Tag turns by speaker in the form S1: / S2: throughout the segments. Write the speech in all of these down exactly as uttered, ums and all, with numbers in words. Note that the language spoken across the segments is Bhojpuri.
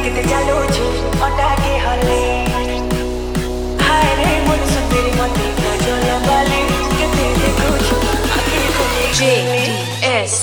S1: କେତେ ଚାଲୁଛୁ ଅଟାକେ ହଲେ ହାୟ ରେ ମୋର ସୁନ୍ଦରୀ ମତେ ଗଜଲ ବାଲି କେତେ ଦେଖୁଛୁ ଆଖି ଖୋଲି
S2: J D S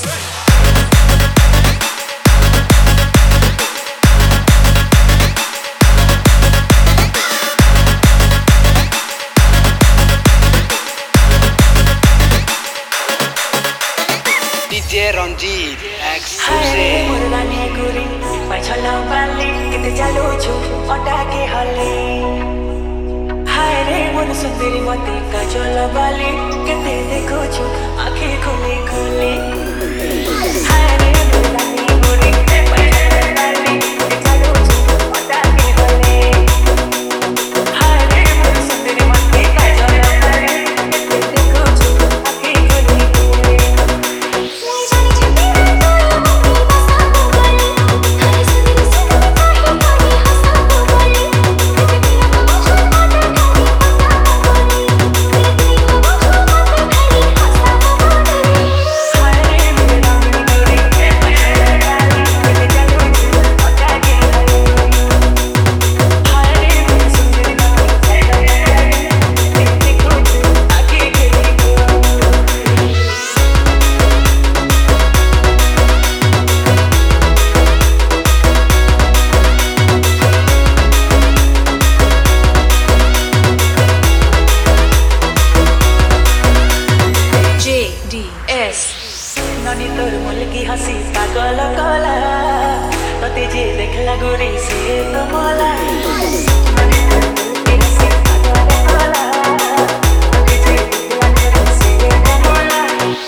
S3: D J Ranjit
S1: ହାୟ ରେ
S3: exclusive
S1: ମୋର ରାନୀ ଗୁରି ପାଛଲ ବାଲି କେତେ ଚାଲୁଛୁ ଅଟାକେ ହଲେ ହାୟ ରେ ମୋର ସୁନ୍ଦରୀ ମତେ ଗଜଲ ବାଲି କେତେ ଦେଖୁଛୁ ଆଖି ଖୋଲି ଖୋଲି ହାୟ ରେ ମୋର ରାନୀ ଗୁରି ପାଛଲ ବାଲି କେତେ ଚାଲୁଛୁ ଅଟାକେ ହଲେ ହାୟ ରେ ମୋର ସୁନ୍ଦରୀ ମତେ ଗଜଲ ବାଲି କେତେ ଦେଖୁଛୁ ଆଖି ଖୋଲି ଖୋଲି
S2: J D S
S1: ननी तोर मुल की हंसी पागल कला तते जे देखला गोरी से तो मला ननी तोर मुल की हंसी पागल कला तते जे देखला गोरी से तो मला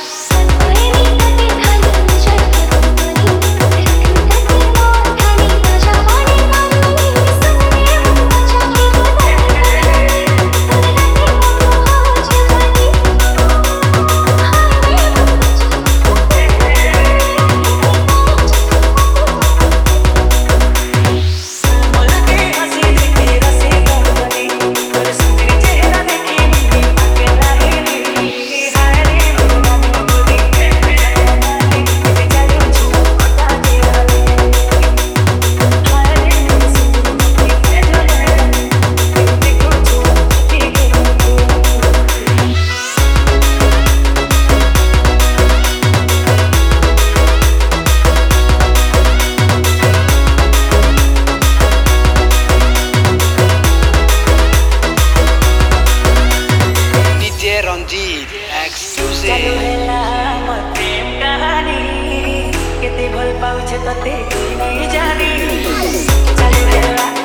S1: मुल की हंसी देखे रसे तो बनी तोर सुंदरी चेहरा देखे मुझे पागल रही हाय रे मोरा मोरी केते चालू छु अटा के हले हाय रे मोर सुंदरी मते गजल देखुछु की
S3: D J Ranjit
S1: चालू
S3: exclusive
S1: ହେଲା ମୋ ପ୍ରେମ କାହାଣୀ କେତେ ଭଲ ପାଉଛେ ତତେ ତୁ ନାହିଁ ଜାଣି ଚାଲୁ ହେଲା